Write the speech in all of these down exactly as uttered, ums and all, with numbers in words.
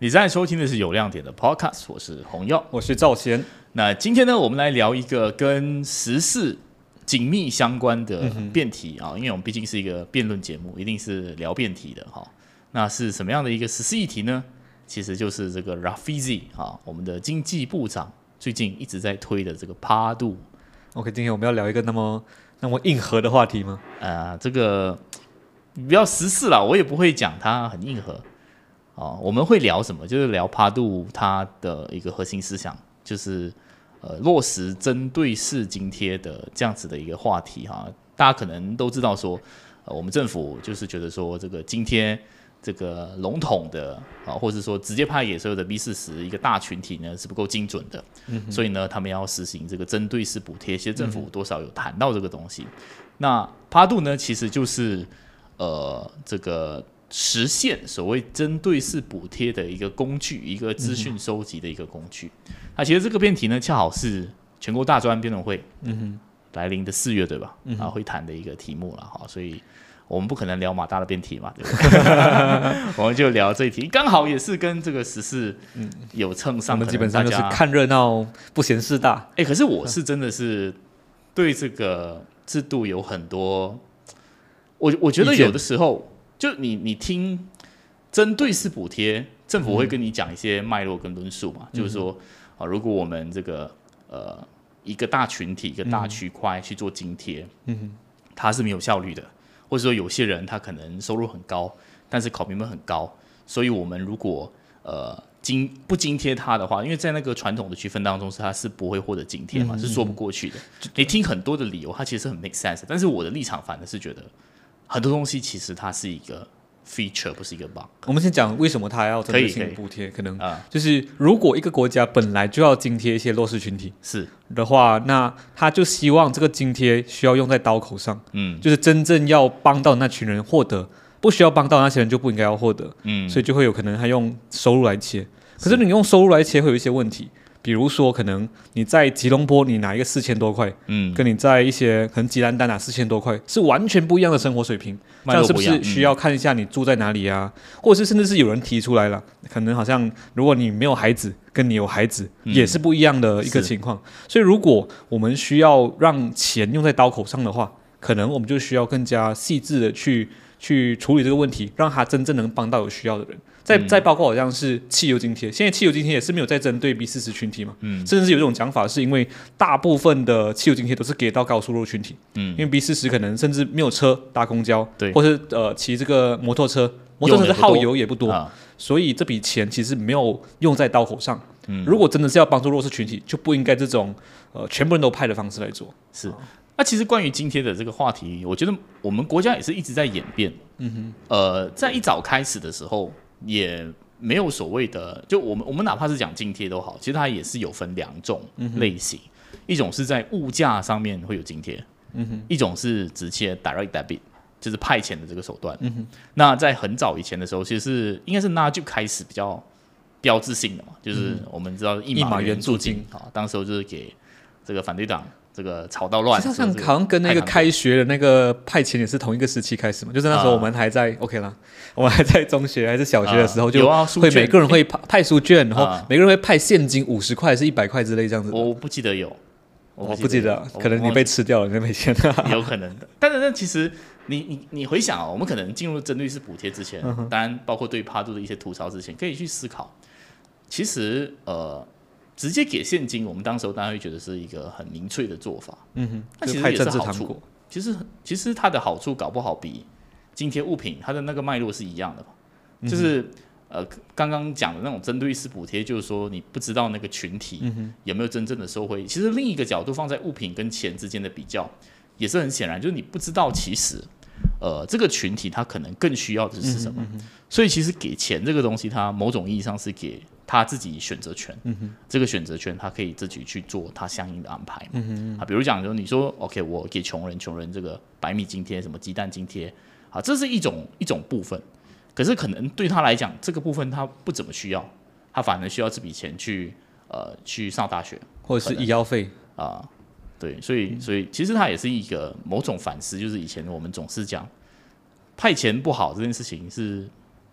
你在收听的是有亮点的 Podcast， 我是洪耀， 我是赵贤。 那今天呢，我们来聊一个跟时事紧密相关的辩题啊、嗯，因为我们毕竟是一个辩论节目，一定是聊辩题的哈。那是什么样的一个时事议题呢？其实就是这个 Rafizi 啊，我们的经济部长最近一直在推的这个趴度。 OK， 今天我们要聊一个那么那么硬核的话题吗？ 呃，这个比较时事啦，我也不会讲它很硬核。哦、我们会聊什么？就是聊趴度它的一个核心思想，就是呃落实针对式津贴的这样子的一个话题哈。大家可能都知道说，呃，我们政府就是觉得说这个津贴这个笼统的啊，或者说直接派给所有的 B 四十一个大群体呢是不够精准的，嗯、所以呢他们要实行这个针对式补贴。其实政府多少有谈到这个东西。嗯、那趴度呢，其实就是呃这个。实现所谓针对式补贴的一个工具，一个资讯收集的一个工具。嗯、那其实这个辩题呢，恰好是全国大专辩论会、嗯、来临的四月，对吧？嗯、啊，会谈的一个题目了哈，所以我们不可能聊马大的辩题嘛，对不对？我们就聊这一题，刚好也是跟这个时事有蹭上。 我们基本上就是看热闹，不嫌事大。 哎、欸，可是我是真的是对这个制度有很多，我我觉得有的时候。就 你, 你听针对式补贴，政府会跟你讲一些脉络跟论述嘛，嗯、就是说、啊，如果我们这个呃一个大群体、一个大区块去做津贴，嗯、它是没有效率的，或者说有些人他可能收入很高，但是考评分很高，所以我们如果呃津不津贴他的话，因为在那个传统的区分当中，是他是不会获得津贴嘛，嗯、是说不过去的。你听很多的理由，它其实很 make sense， 但是我的立场反而是觉得。很多东西其实它是一个 feature， 不是一个 bug。 我们先讲为什么它要针对性补贴，可能就是如果一个国家本来就要津贴一些弱势群体是的话，那他就希望这个津贴需要用在刀口上，嗯，就是真正要帮到那群人获得，不需要帮到那些人就不应该要获得，嗯，所以就会有可能他用收入来切。可是你用收入来切会有一些问题。比如说，可能你在吉隆坡你拿一个四千多块，嗯，跟你在一些可能吉兰丹拿四千多块，是完全不一样的生活水平。这样是不是需要看一下你住在哪里啊？嗯、或者是甚至是有人提出来了，可能好像如果你没有孩子，跟你有孩子、嗯、也是不一样的一个情况。所以，如果我们需要让钱用在刀口上的话，可能我们就需要更加细致的去去处理这个问题，让他真正能帮到有需要的人。再, 再包括好像是汽油津贴，现在汽油津贴也是没有在针对 B 四十 群体嘛，嗯、甚至是有一种讲法，是因为大部分的汽油津贴都是给到高收入群体，嗯、因为 B 四十 可能甚至没有车搭公交，对，或是呃骑这个摩托车，摩托车的耗油也不多，啊、所以这笔钱其实没有用在刀口上。嗯、如果真的是要帮助弱势群体，就不应该这种呃全部人都派的方式来做。 是，那、啊、其实关于津贴的这个话题，我觉得我们国家也是一直在演变。嗯哼，呃，在一早开始的时候。也没有所谓的，就我们我们哪怕是讲津贴都好，其实它也是有分两种类型，嗯、一种是在物价上面会有津贴，嗯、一种是直接 direct debit， 就是派钱的这个手段。嗯、那在很早以前的时候，其实是应该是 N A J 开始比较标志性的嘛，就是我们知道一马援助金啊，当时候就是给这个反对党。这个吵到乱， 好像好像跟那个开学的那个派钱也是同一个时期开始嘛，就是那时候我们还在、啊、OK 啦，我们还在中学还是小学的时候，就会每个人会派书卷，然后每个人会派现金五十块还是一百块之类这样子。 我不记得有， 我不记得，不记得可能你被吃掉了，那没钱。 有可能的，但是那其实你你你回想哦，我们可能进入针对式补贴之前，嗯、当然包括对趴度的一些吐槽之前，可以去思考，其实呃。直接给现金，我们当时候当然会觉得是一个很民粹的做法。嗯哼，那其实也是好处。其实其实它的好处搞不好比津贴物品它的那个脉络是一样的嘛。嗯、就是呃刚刚讲的那种针对式补贴，就是说你不知道那个群体有没有真正的受惠。其实另一个角度放在物品跟钱之间的比较，也是很显然，就是你不知道其实呃这个群体他可能更需要的是什么。嗯、所以其实给钱这个东西，它某种意义上是给。他自己选择权，嗯、这个选择权他可以自己去做他相应的安排嘛。嗯、啊，比如讲，你说 OK， 我给穷人，穷人这个白米津贴，什么鸡蛋津贴，啊，这是一种一种部分。可是可能对他来讲，这个部分他不怎么需要，他反而需要这笔钱去呃去上大学， 或者是医药费啊、呃。对，所以所以其实它也是一个某种反思，就是以前我们总是讲派钱不好这件事情是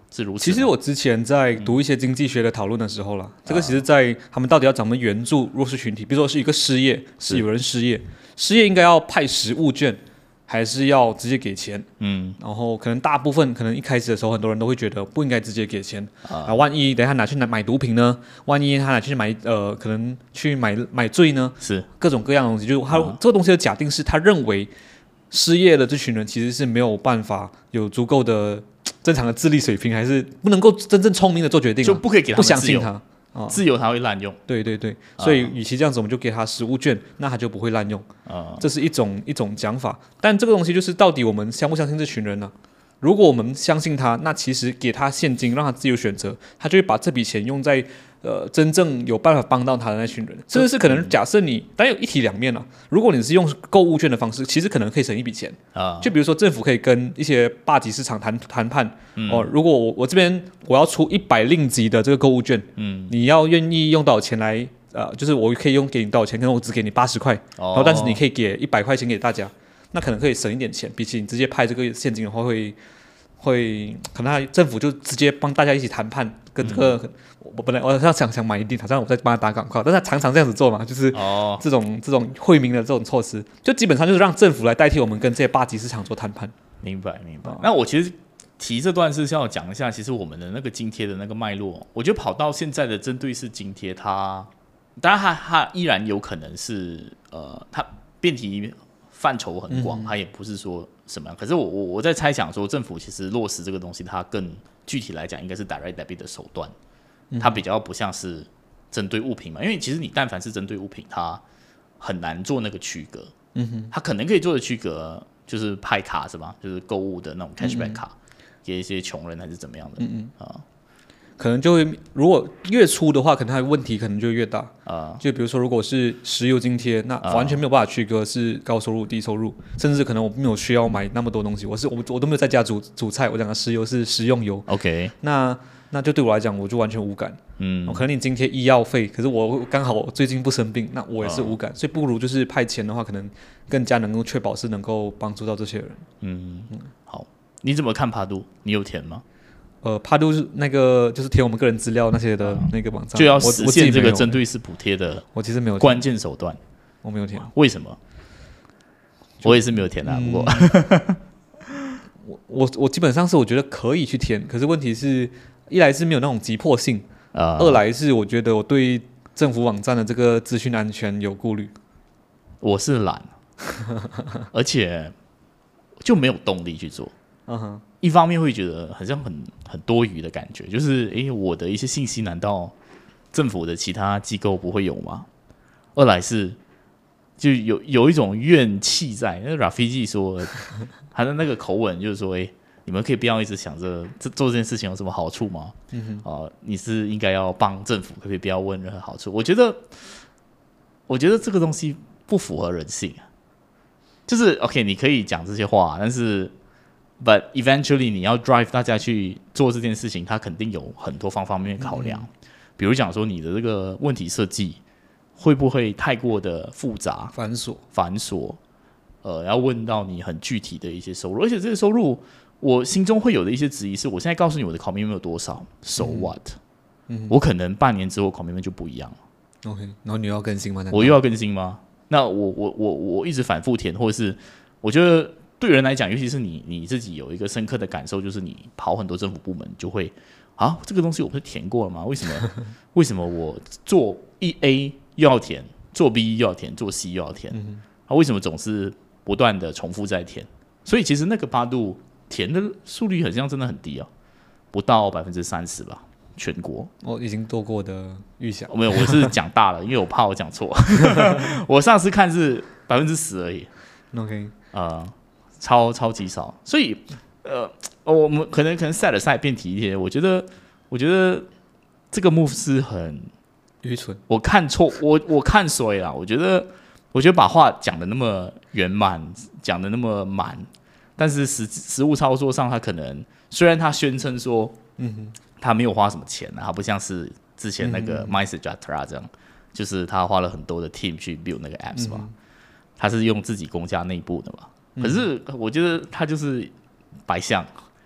是如此。 其实我之前在读一些经济学的讨论的时候啦，嗯、这个其实在他们到底要怎么援助弱势群体，比如说是一个失业，是有人失业，失业应该要派食物券，还是要直接给钱？嗯，然后可能大部分可能一开始的时候，很多人都会觉得不应该直接给钱啊，万一等一下拿去拿买毒品呢？万一他拿去买呃，可能去买买醉呢？ 是各种各样的东西，就是他、啊、这个东西的假定是他认为失业的这群人其实是没有办法有足够的正常的智力水平，还是不能够真正聪明的做决定、啊， 就不可以给他们自由， 不相信他。 哦、自由他会滥用， 对对对，所以与其这样子，我们就给他食物券，那他就不会滥用。啊、这是一种一种讲法，但这个东西就是到底我们相不相信这群人呢、啊？如果我们相信他，那其实给他现金，让他自由选择，他就会把这笔钱用在呃真正有办法帮到他的那群人。甚至是可能假设你，当然有一体两面了、啊。如果你是用购物券的方式，其实可能可以省一笔钱啊。就比如说政府可以跟一些霸级市场谈谈判，嗯、哦，如果我我这边我要出一百令吉的这个购物券，嗯，你要愿意用多少钱来？呃，就是我可以用给你多少钱，可能我只给你八十块，哦、然后但是你可以给一百块钱给大家。那可能可以省一点钱，比起你直接派这个现金的话会，会可能政府就直接帮大家一起谈判，跟这个、嗯、我本来我要想想买一定，好像我在帮他打广告，但是他常常这样子做嘛，就是这种、哦、这种惠民的这种措施，就基本上就是让政府来代替我们跟这些霸级市场做谈判。 明白明白。哦、那我其实提这段是要讲一下，其实我们的那个津贴的那个脉络，我觉得跑到现在的针对式津贴，它当然它它依然有可能是呃它辩题范畴很广，它也不是说什么样。可是我我我在猜想说，政府其实落实这个东西，它更具体来讲，应该是 direct debit 的手段，它比较不像是针对物品嘛。因为其实你但凡是针对物品，它很难做那个区隔。嗯哼，它可能可以做的区隔就是派卡是吧？就是购物的那种 cashback 卡，给一些穷人还是怎么样的。嗯嗯啊。 可能就会，如果越粗的话，可能它的问题可能就会越大啊。就比如说，如果是石油津贴，那完全没有办法区隔是高收入、低收入，甚至可能我没有需要买那么多东西，我是我我都没有在家煮煮菜，我讲的石油是食用油。 OK， 那那就对我来讲，我就完全无感。嗯，可能你津贴医药费，可是我刚好我最近不生病，那我也是无感，所以不如就是派钱的话，可能更加能够确保是能够帮助到这些人。嗯嗯，好，你怎么看帕杜？你有填吗？ 呃，帕杜是那个就是填我们个人资料那些的那个网站， 就要实现这个针对式补贴的， 我其实没有关键手段， 我没有填， 为什么？我也是没有填的、啊，不过、 嗯、我我我基本上是我觉得可以去填，可是问题是，一来是没有那种急迫性，呃、二来是我觉得我对政府网站的这个资讯安全有顾虑， 我是懒，而且就没有动力去做，嗯哼。一方面会觉得好像很很多余的感觉，就是诶，我的一些信息难道政府的其他机构不会有吗？二来是就有有一种怨气在，那 Rafiki 说他的那个口吻就是说，诶，你们可以不要一直想着这做这件事情有什么好处吗？嗯哼，呃，你是应该要帮政府，可不可以不要问任何好处？我觉得，我觉得这个东西不符合人性啊。就是 OK， 你可以讲这些话，但是。But eventually， 你要 drive 大家去做这件事情，它肯定有很多方方面面考量。嗯、比如讲说，你的这个问题设计会不会太过的复杂、 繁琐、 繁琐？呃，要问到你很具体的一些收入，而且这些收入，我心中会有的一些质疑是：我现在告诉你我的 commitment 有多少 ，so what？、嗯、我可能半年之后 commitment 就不一样了。 OK， 然后你又要更新吗？ 我又要更新吗？那我我我我一直反复填，或者是我觉得。对人来讲，尤其是你你自己有一个深刻的感受，就是你跑很多政府部门，就会啊，这个东西我不是填过了吗？为什么为什么我做一 A 又要填，做 B 又要填，做 C 又要填？嗯、啊，为什么总是不断的重复在填？所以其实那个八度填的速率好像真的很低啊，不到百分之三十吧，全国。 我已经做过的预想， 没有，我是讲大了，因为我怕我讲错。我上次看是百分之十而已。 OK， 呃。超超级少，所以呃，我们可能可能 set aside 辩题一些，我觉得我觉得这个 move 是很愚蠢。 我看错，我我看衰啦。我觉得我觉得把话讲的那么圆满，讲的那么满，但是实实物操作上，他可能虽然他宣称说，嗯哼，他没有花什么钱啊，他不像是之前那个 MySejahtera 这样，就是他花了很多的 team 去 build 那个 apps 嘛，嗯、他是用自己公家内部的嘛。可是我觉得他就是白相，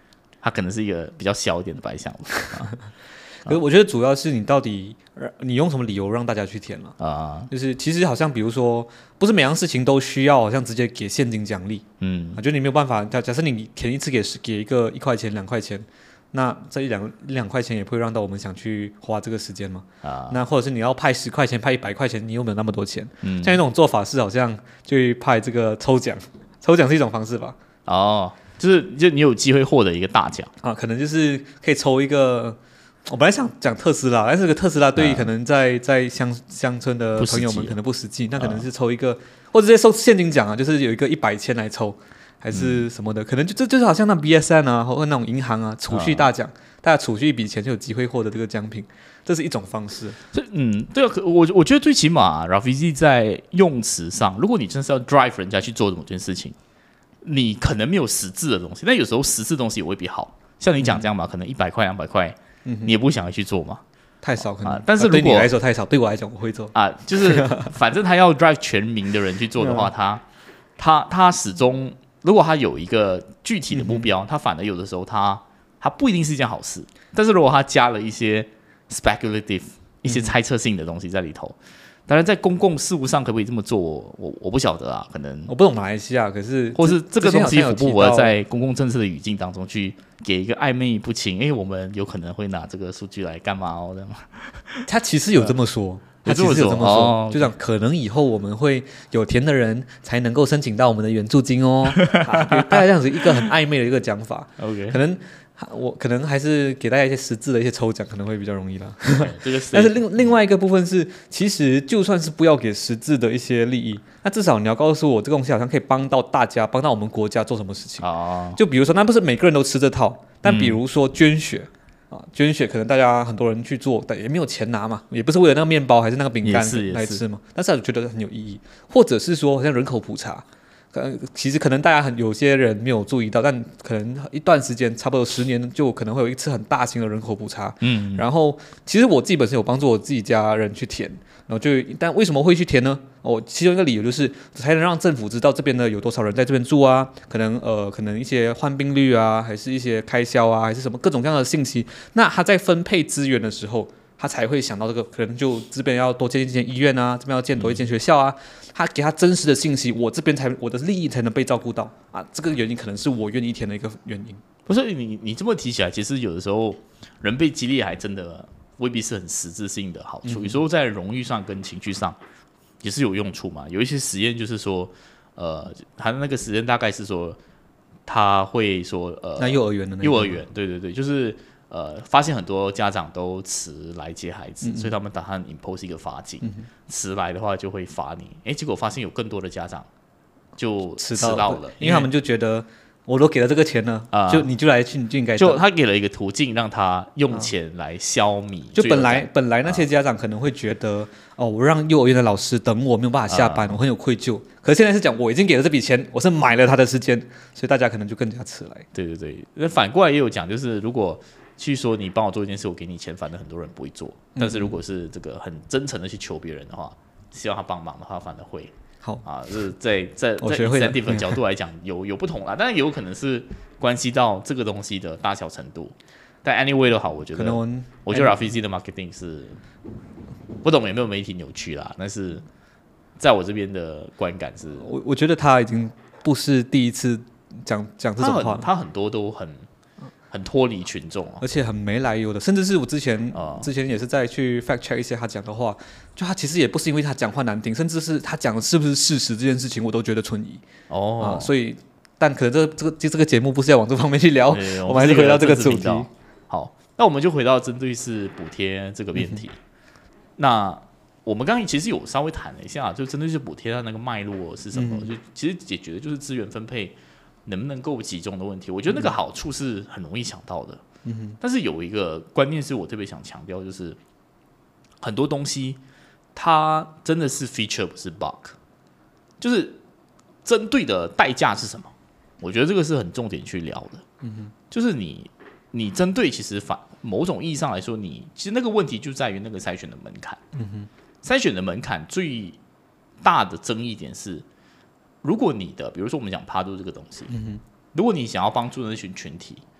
它可能是一个比较小一点的白项目。啊可是我觉得主要是你到底你用什么理由让大家去填了啊？ 就是其实好像比如说，不是每样事情都需要好像直接给现金奖励，嗯，啊，就你没有办法，假假设你填一次给给一个一块钱两块钱，那这一两一两块钱也不会让到我们想去花这个时间嘛，啊，那或者是你要派十块钱派一百块钱，你有没有那么多钱？嗯，像一种做法是好像就派这个抽奖，抽奖是一种方式吧？ 哦，就是就你有机会获得一个大奖啊，可能就是可以抽一个。我本来想讲特斯拉，但是这个特斯拉对于可能在、啊、在乡乡村的朋友们可能不实际，那可能是抽一个，啊、或者直接收现金奖啊，就是有一个一百千来抽，还是什么的，嗯、可能就这就是好像那 B S N 啊，或者那种银行啊储蓄大奖，啊、大家储蓄一笔钱就有机会获得这个奖品，这是一种方式。 嗯，对啊，我我觉得最起码 Rafizi 在用词上，如果你真的是要 drive 人家去做某件事情，你可能没有实质的东西，但有时候实质的东西也未必好，像你讲这样吧，嗯、可能一百块两百块。嗯、你也不想要去做嘛？ 太少可能，啊、 但是如果、啊、 对你来说太少，对我来讲我会做啊。就是反正他要 drive 全民的人去做的话，他他他始终如果他有一个具体的目标，嗯、他反而有的时候他他不一定是一件好事。但是如果他加了一些 speculative 一些猜测性的东西在里头。嗯，当然，在公共事务上可不可以这么做，我我我不晓得啊，可能我不懂马来西亚，可是或是这个东西符不符合在公共政策的语境当中去给一个暧昧不清？因为我们有可能会拿这个数据来干嘛哦？这样， 他其实有这么说，他其实有这么说，哦、就讲可能以后我们会有田的人才能够申请到我们的援助金哦，啊、大概这样子一个很暧昧的一个讲法。OK， 可能。我可能还是给大家一些实质的一些抽奖，可能会比较容易啦。但是另另外一个部分是，其实就算是不要给实质的一些利益，那至少你要告诉我这个东西好像可以帮到大家，帮到我们国家做什么事情。哦、就比如说，那不是每个人都吃这套，但比如说捐血。嗯啊、捐血可能大家很多人去做，但也没有钱拿嘛，也不是为了那个面包还是那个饼干来吃嘛。但是我觉得很有意义，或者是说，好像人口普查。其实可能大家很有些人没有注意到，但可能一段时间，差不多十年，就可能会有一次很大型的人口普查。嗯，然后其实我自己本身有帮助我自己家人去填，然后就但为什么会去填呢？哦，其中一个理由就是才能让政府知道这边的有多少人在这边住啊，可能呃可能一些患病率啊，还是一些开销啊，还是什么各种各样的信息。那他在分配资源的时候，他才会想到这个，可能就这边要多建一间医院啊，这边要建多一间学校啊。他给他真实的信息，我这边才我的利益才能被照顾到啊！这个原因可能是我愿意填的一个原因。 不是你你这么提起来，其实有的时候人被激励还真的未必是很实质性的好处。嗯、有时候在荣誉上跟情绪上也是有用处嘛。有一些实验就是说，呃，他那个实验大概是说，他会说呃， 那幼儿园的那个幼儿园，对对对，就是。呃，发现很多家长都迟来接孩子，嗯、所以他们打算 impose 一个罚金，嗯、迟来的话就会罚你。哎，结果发现有更多的家长就迟到 了, 到了因为他们就觉得我都给了这个钱了，呃、就你就来去，你就应该就他给了一个途径让他用钱来消弭。 呃、就本来本来那些家长可能会觉得，呃、哦，我让幼儿园的老师等我没有办法下班，呃、我很有愧疚。可是现在是讲我已经给了这笔钱，我是买了他的时间，所以大家可能就更加迟来。 对对对，那反过来也有讲，就是如果。去说你帮我做一件事，我给你钱，反正很多人不会做。但是如果是这个很真诚的去求别人的话，希望他帮忙的话，反而会好啊。就是在在在 incentive 的角度来讲，有有不同啦，但是有可能是关系到这个东西的大小程度。但 anyway 都好，我觉得，可能我觉得 Rafizi 的 marketing 是不懂有没有媒体扭曲啦，但是在我这边的观感是， 我我觉得他已经不是第一次讲讲这种话， 他很多都很。很脱离群众、啊， 而且很没来由的，甚至是我之前、呃、之前也是在去 fact check 一些他讲的话，就他其实也不是因为他讲话难听，甚至是他讲的是不是事实这件事情，我都觉得存疑。哦、呃，所以，但可能这这个这个节目不是要往这方面去聊，我们还是回到这个主题。 好，那我们就回到针对是补贴这个辩题。嗯、那我们刚刚其实有稍微谈了一下，就针对是补贴它那个脉络是什么，嗯、就其实解决的就是资源分配。能不能够集中的问题，我觉得那个好处是很容易想到的。嗯、但是有一个观念是我特别想强调，就是很多东西它真的是 feature 不是 bug， 就是针对的代价是什么？我觉得这个是很重点去聊的。嗯、就是你你针对其实反某种意义上来说，你其实那个问题就在于那个筛选的门槛。嗯、筛选的门槛最大的争议点是。如果你的，比如说我们讲趴度这个东西，嗯、如果你想要帮助那群群体，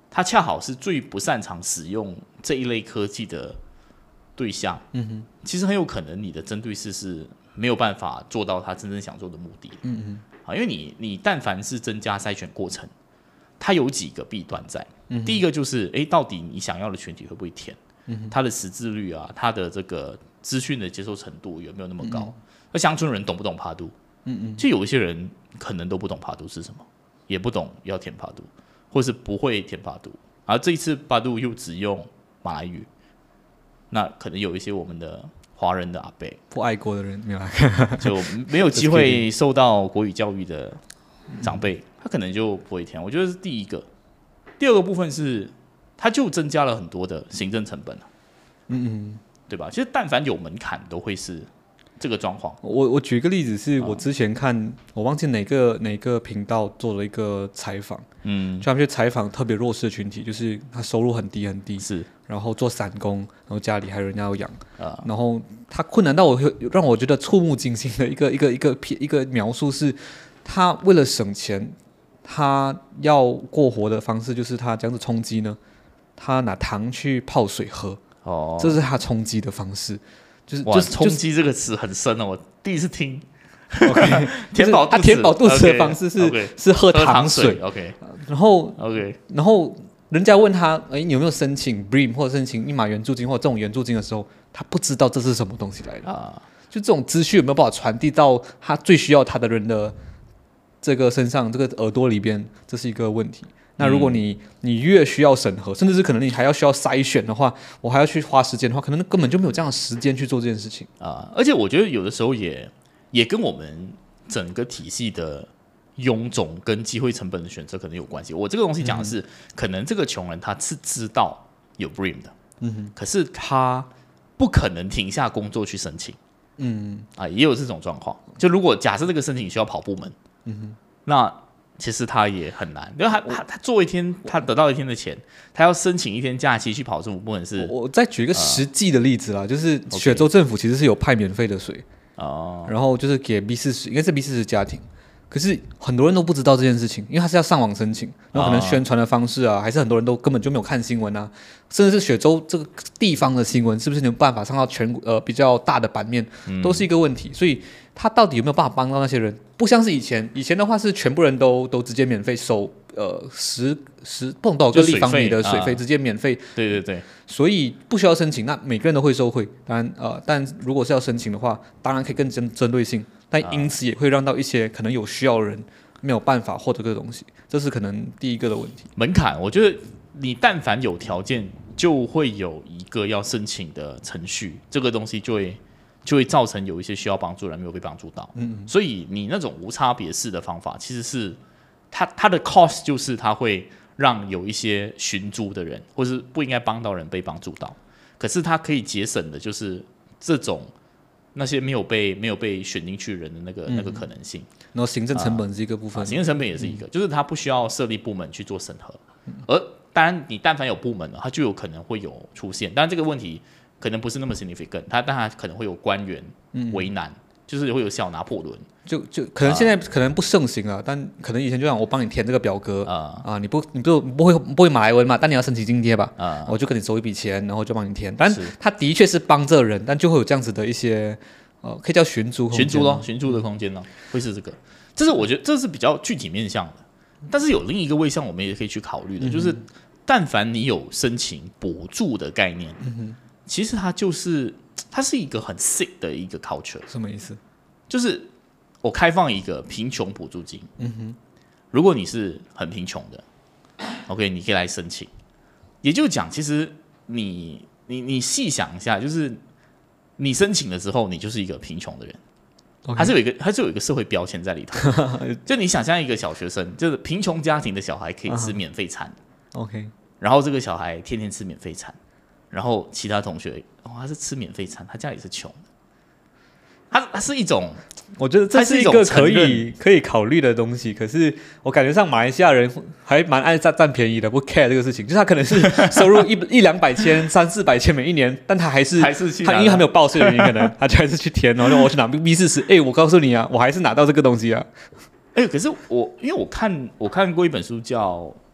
他恰好是最不擅长使用这一类科技的对象，嗯哼，其实很有可能你的针对式是没有办法做到他真正想做的目的，嗯嗯，啊，因为你你但凡是增加筛选过程，它有几个弊端在，嗯、第一个就是，哎，到底你想要的群体会不会填？嗯、它的识字率啊，它的这个资讯的接受程度有没有那么高？那、嗯、乡村人懂不懂爬度？嗯嗯，就有一些人可能都不懂爬度是什么，也不懂要填爬度，或是不会填爬度，而这一次爬度又只用马来语，那可能有一些我们的华人的阿伯不爱国的人没有就没有机会受到国语教育的长辈，他可能就不会填。我觉得是第一个。第二个部分是，它就增加了很多的行政成本、啊、嗯嗯，对吧？其实但凡有门槛，都会是这个状况。 我我举一个例子是，我之前看、嗯、我忘记哪个哪个频道做了一个采访，嗯，就他们去采访特别弱势的群体，就是他收入很低很低， 是， 然后做散工，然后家里还有人家要养、嗯，然后他困难到我让我觉得触目惊心的一个一个一个一个描述是，他为了省钱，他要过活的方式就是他这样子充饥呢，他拿糖去泡水喝，哦，这是他充饥的方式。就是哇， 就是充饥这个词很深哦，我第一次听。Okay, 填饱肚子， 他填饱肚子的方式是、okay, 是喝糖水。 水 OK， 然后 OK， 然后人家问他，哎，你有没有申请 B R I M 或者申请一马援助金或者这种援助金的时候，他不知道这是什么东西来的。啊、就这种资讯有没有办法传递到他最需要他的人的这个身上，这个耳朵里边，这是一个问题。那如果你、嗯、你越需要审核，甚至是可能你还要需要筛选的话，我还要去花时间的话，可能根本就没有这样的时间去做这件事情啊。而且我觉得有的时候也也跟我们整个体系的臃肿跟机会成本的选择可能有关系。我这个东西讲的是，嗯、可能这个穷人他是知道有 B R I M 的，嗯哼，可是他不可能停下工作去申请，嗯啊，也有这种状况。就如果假设这个申请需要跑部门，嗯哼，那其实他也很难，因为他他他做一天，他得到一天的钱，他要申请一天假期去跑政府部门是。 我再举一个实际的例子啦，呃、就是雪州政府其实是有派免费的水，哦，然后就是给 B 四十，应该是 B 四十家庭，可是很多人都不知道这件事情，因为他是要上网申请，然后可能宣传的方式啊，还是很多人都根本就没有看新闻啊，甚至是雪州这个地方的新闻是不是有办法上到全呃比较大的版面，都是一个问题，所以他到底有没有办法帮到那些人？不像是以前，以前的话是全部人都都直接免费收，呃，十十不懂多少个立方米的水费直接免费， 对对对， 所以不需要申请，那每个人都会受惠。当然，呃，但如果是要申请的话，当然可以更针针对性，但因此也会让到一些可能有需要的人没有办法获得这个东西，这是可能第一个的问题。 门槛，我觉得你但凡有条件，就会有一个要申请的程序，这个东西就会。就会造成有一些需要帮助的人没有被帮助到，嗯，所以你那种无差别式的方法，其实是它它的 cost 就是它会让有一些寻租的人，或是不应该帮到人被帮助到，可是它可以节省的就是这种那些没有被没有被选进去的人的那个、嗯、那个可能性。 然后行政成本是一个部分， 啊、行政成本也是一个，嗯、就是它不需要设立部门去做审核，嗯、而当然你但凡有部门了，它就有可能会有出现，当然这个问题。可能不是那么 significant， 他但他可能会有官员为难，嗯、就是会有小拿破仑， 就就可能现在可能不盛行了，呃、但可能以前就像我帮你填这个表格啊、呃呃，你不你不不会不会马来文嘛，但你要申请津贴吧，啊、呃，我就跟你收一笔钱，然后就帮你填，但他的确是帮这人，但就会有这样子的一些呃，可以叫寻租寻租咯，寻租的空间咯，会是这个，这是我觉得这是比较具体面向的，但是有另一个位向我们也可以去考虑的，嗯、就是但凡你有申请补助的概念。嗯其实它就是它是一个很 sick 的一个 culture。 什么意思？ 就是我开放一个贫穷补助金，嗯哼，如果你是很贫穷的 ，OK， 你可以来申请。也就是讲，其实你你你细想一下，就是你申请的时候，你就是一个贫穷的人， okay. 它是有一个它是有一个社会标签在里头。就你想象一个小学生，就是贫穷家庭的小孩可以吃免费餐、 uh-huh. OK， 然后这个小孩天天吃免费餐。然后其他同学，哦，他是吃免费餐，他家里是穷的，他他是一种， 我觉得这是一个可以可以考虑的东西。可是我感觉上马来西亚人还蛮爱占占便宜的，不 care 这个事情。就是他可能是收入一一两百千、三四百千每一年，但他还是还是他因为还没有报税的原因，可能他就还是去填，然后我去拿 B 四十。哎，我告诉你啊，我还是拿到这个东西啊。 哎，可是我因为我看我看过一本书叫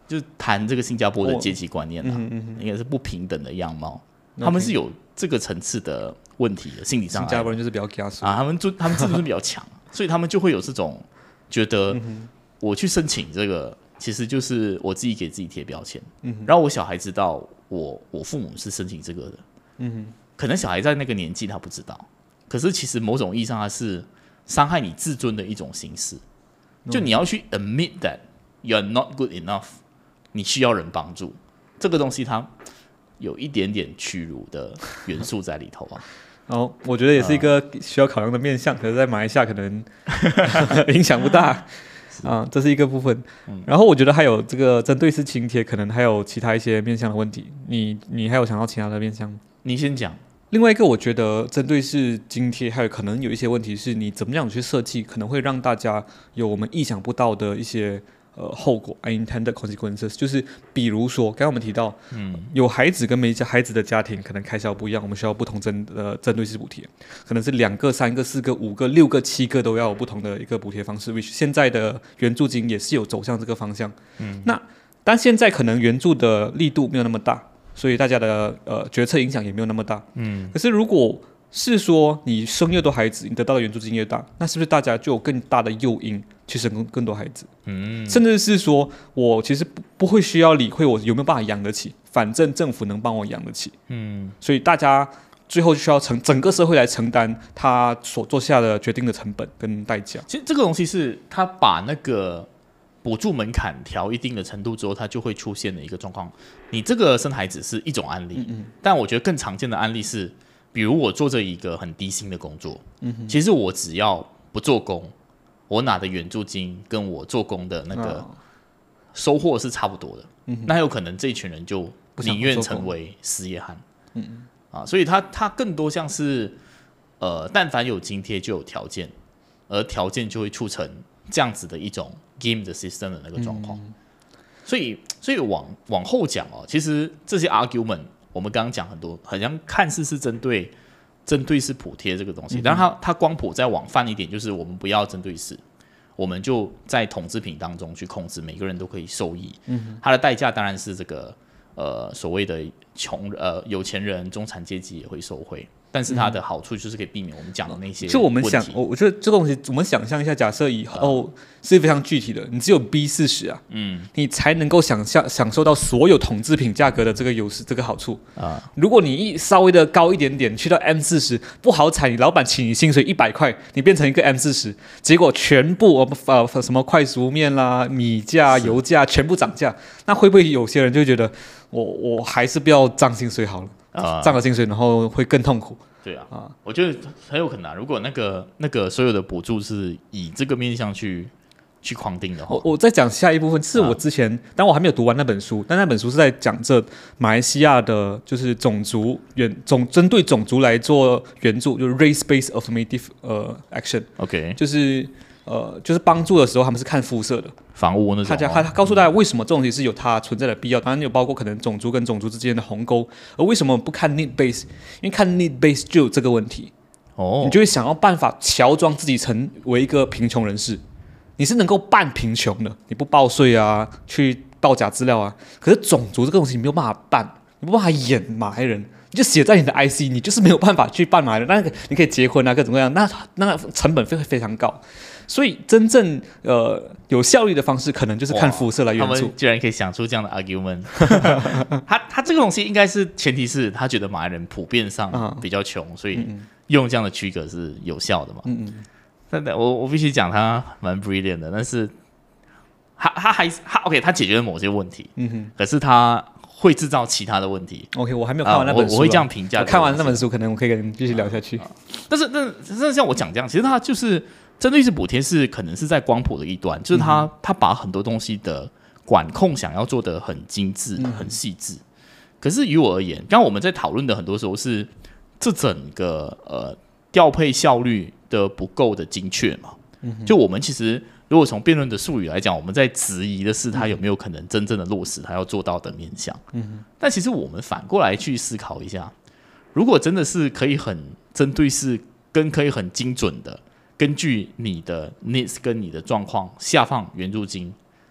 就是谈这个新加坡的阶级观念啊，嗯、应该是不平等的样貌， okay. 他们是有这个层次的问题的，心理障碍。 新加坡人就是比较加速啊，他们就他们自尊心比较强，所以他们就会有这种觉得，我去申请这个，其实就是我自己给自己贴标签，嗯、然后我小孩知道我我父母是申请这个的，嗯、可能小孩在那个年纪他不知道，可是其实某种意义上他是伤害你自尊的一种形式，就你要去 admit that you are not good enough， 你需要人帮助，这个东西它有一点点屈辱的元素在里头啊。 然后我觉得也是一个需要考量的面向，可是在马来西亚可能影响不大啊，这是一个部分。然后我觉得还有这个针对式津贴，可能还有其他一些面向的问题。你你还有想到其他的面向吗？ 你先讲。 另外一个，我觉得针对式津贴还有可能有一些问题是你怎么样去设计，可能会让大家有我们意想不到的一些呃后果 unintended consequences， 就是比如说刚刚我们提到，嗯，有孩子跟没孩子的家庭可能开销不一样，我们需要不同针呃针对式补贴，可能是两个、三个、四个、五个、六个、七个都要有不同的一个补贴方式。which 现在的援助金也是有走向这个方向，嗯，那但现在可能援助的力度没有那么大。所以大家的呃决策影响也没有那么大，嗯。可是如果是说你生越多孩子，你得到的援助金越大，那是不是大家就有更大的诱因去生更更多孩子？嗯。甚至是说我其实不不会需要理会我有没有办法养得起，反正政府能帮我养得起，嗯。所以大家最后需要承整个社会来承担他所做下的决定的成本跟代价。 其实这个东西是他把那个补助门槛调一定的程度之后，它就会出现的一个状况。你这个生孩子是一种案例，嗯嗯，但我觉得更常见的案例是，比如我做着一个很低薪的工作，嗯，其实我只要不做工，我拿的援助金跟我做工的那个收获是差不多的，嗯，那有可能这一群人就宁愿成为失业汉，嗯啊，所以它它更多像是呃，但凡有津贴就有条件，而条件就会促成这样子的一种 game 的 system 的那个状况，嗯，所以所以往往后讲哦，其实这些 argument 我们刚刚讲很多，好像看似是针对针对式补贴这个东西，嗯，但它它光谱再往泛一点，就是我们不要针对式，我们就在统制品当中去控制，每个人都可以受益，嗯，它的代价当然是这个呃所谓的穷呃有钱人、中产阶级也会受惠。但是它的好处就是可以避免我们讲的那些问题。 就我们想，我觉得这个东西，我们想象一下，假设以后是非常具体的，你只有 B 四十啊，嗯，你才能够想象享受到所有统制品价格的这个优势，这个好处啊。如果你一稍微的高一点点，去到 M 四十，不好彩，你老板请你薪水一百块，你变成一个 M 四十，结果全部呃什么快熟面啦、米价、油价全部涨价，那会不会有些人就觉得我我还是不要涨薪水好了？涨了薪水，然后会更痛苦。 对啊，啊我觉得很有可能，啊。如果那个那个所有的补助是以这个面向去去框定的话， 我我再讲下一部分，是我之前，但我还没有读完那本书，但那本书是在讲这马来西亚的，就是种族援种针对种族来做援助，就是 race-based affirmative 呃 action，OK， 就是呃就是帮助的时候，他们是看肤色的。 房屋那种， 他他告诉大家为什么这种东西是有它存在的必要，当然有包括可能种族跟种族之间的鸿沟，而为什么不看 need base？ 因为看 need base 就有这个问题，哦，你就会想要办法乔装自己成为一个贫穷人士，你是能够半贫穷的，你不报税啊，去报假资料啊，可是种族这个东西你没有办法办，你没有办法演马来人。你就写在你的 I C， 你就是没有办法去办马来人，那个你可以结婚啊，各种各样，那那成本会非常高。所以真正呃有效率的方式，可能就是看肤色来援助。 他们居然可以想出这样的 argument， 他他这个东西应该是前提是他觉得马来人普遍上比较穷，嗯、所以用这样的区隔是有效的嘛。嗯嗯。但我我必须讲他蛮 brilliant 的，但是他他还他 OK， 他解决了某些问题，嗯哼，可是他会制造其他的问题。 OK， 我还没有看完那本书、啊呃我，我会这样评价。 我看完那本书，可能我可以跟你继续聊下去。啊啊、 但是，但是像我讲这样，其实它就是针对式补贴是可能是在光谱的一端，就是它它、嗯、把很多东西的管控想要做得很精致、嗯、很细致。可是于我而言，刚刚我们在讨论的很多时候是这整个呃调配效率的不够的精确嘛。嗯、就我们其实。如果从辩论的术语来讲，我们在质疑的是他有没有可能真正的落实他要做到的面向。嗯、但其实我们反过来去思考一下，如果真的是可以很针对式跟可以很精准的根据你的 needs 跟你的状况下放援助金，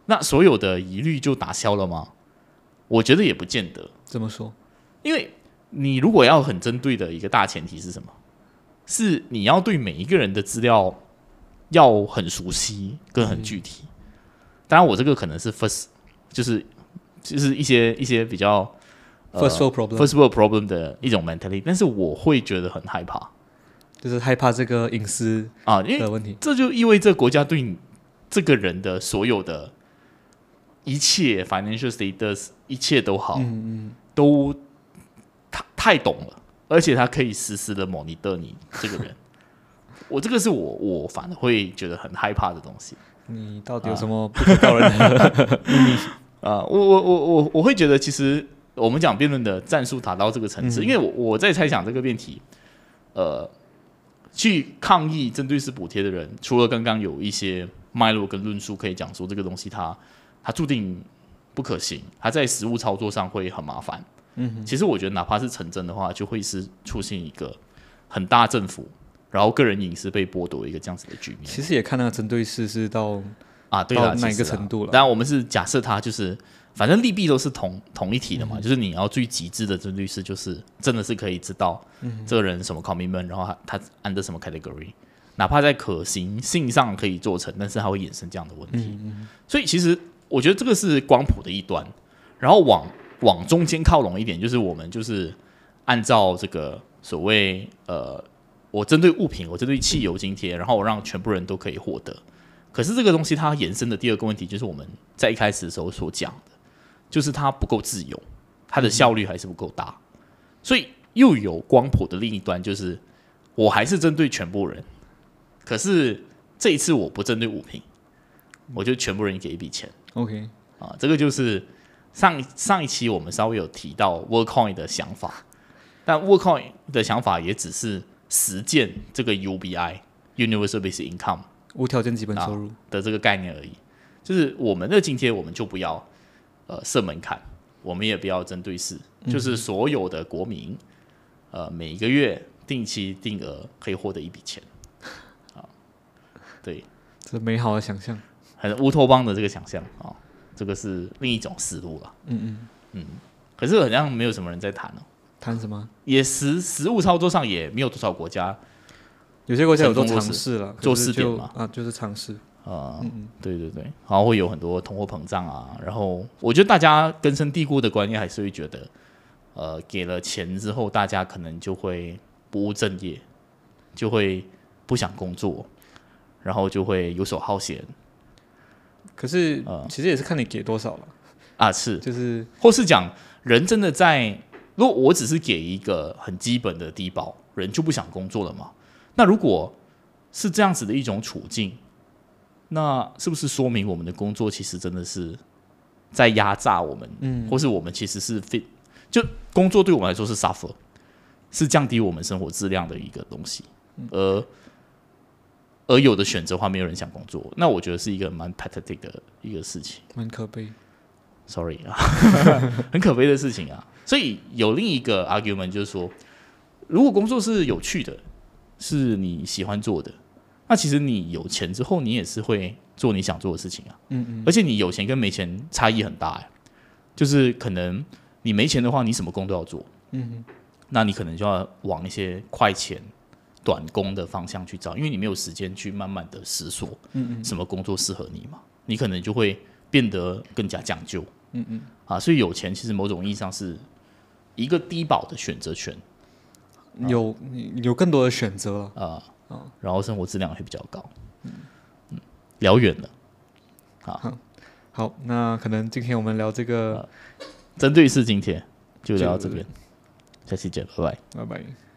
那所有的疑虑就打消了吗？我觉得也不见得。 怎么说？ 因为你如果要很针对的一个大前提是什么？是你要对每一个人的资料要很熟悉跟很具体。嗯、当然，我这个可能是 first， 就是就是一些一些比较、 呃、first world problem first world problem 的一种 mentality， 但是我会觉得很害怕， 就是害怕这个隐私啊，因为问题， 这就意味着国家对你这个人的所有的一切 financial status 一切都好，嗯嗯都太太懂了。而且他可以实时的 monitor 你这个人，我这个是我我反而会觉得很害怕的东西。 你到底有什么不可告人的秘密啊？我我我我我会觉得，其实我们讲辩论的战术达到这个层次，嗯、因为我我在猜想这个辩题，呃，去抗议针对式补贴的人，除了刚刚有一些脉络跟论述可以讲说这个东西它它注定不可行，它在实务操作上会很麻烦。嗯、其实我觉得，哪怕是成真的话，就会是出现一个很大政府，然后个人隐私被剥夺一个这样子的局面。 其实也看那个针对式是到啊，对到哪一个程度了。 当然，我们是假设它就是，反正利弊都是同同一体的嘛，嗯、就是你要最极致的针对式，就是真的是可以知道这个人什么 commitment， 然后他他 under 什么 category， 哪怕在可行性上可以做成，但是它会衍生这样的问题。嗯嗯所以其实我觉得这个是光谱的一端，然后往。往中间靠拢一点，就是我们就是按照这个所谓呃，我针对物品，我针对汽油津贴，然后我让全部人都可以获得。可是这个东西它延伸的第二个问题，就是我们在一开始的时候所讲的，就是它不够自由，它的效率还是不够大。所以又有光谱的另一端，就是我还是针对全部人，可是这一次我不针对物品，我就全部人给一笔钱。 OK， 啊，这个就是。上上一期我们稍微有提到 Worldcoin 的想法，但 Worldcoin 的想法也只是实践这个 U B I Universal Basic Income 无条件基本收入的这个概念而已。就是我们的津贴，我们就不要呃设门槛，我们也不要针对式，嗯、就是所有的国民呃每个月定期定额可以获得一笔钱。啊，对， 这美好的想象， 很乌托邦的这个想象啊。这个是另一种思路了，嗯嗯嗯，可是好像没有什么人在谈哦。 谈什么？ 也实实务操作上也没有多少国家， 有些国家有做尝试了， 做试点嘛， 啊，就是尝试啊，嗯嗯，对对对，然后会有很多通货膨胀啊，然后我觉得大家根深蒂固的观念还是会觉得，呃，给了钱之后，大家可能就会不务正业，就会不想工作，然后就会游手好闲。 可是，其实也是看你给多少了啊，是， 就是， 或是讲人真的在，如果我只是给一个很基本的低保，人就不想工作了嘛？那如果是这样子的一种处境，那是不是说明我们的工作其实真的是在压榨我们，嗯，或是我们其实是 fit， 就工作对我们来说是 suffer， 是降低我们生活质量的一个东西，而。而有的选择的话，没有人想工作，那我觉得是一个蛮 pathetic 的一个事情， 蛮可悲。 Sorry 啊，很可悲的事情啊。所以有另一个 argument 就是说，如果工作是有趣的，是你喜欢做的，那其实你有钱之后，你也是会做你想做的事情啊。嗯嗯。而且你有钱跟没钱差异很大哎，就是可能你没钱的话，你什么工都要做。嗯嗯。那你可能就要往一些快钱。短工的方向去找，因为你没有时间去慢慢的思索，嗯嗯，什么工作适合你嘛？你可能就会变得更加讲究，嗯嗯，啊，所以有钱其实某种意义上是一个低保的选择权， 啊、有有更多的选择啊啊，然后生活质量会比较高，嗯嗯，聊远了，好， 好，好，那可能今天我们聊这个针对式津贴就聊到这边，下期见，拜拜， 拜拜。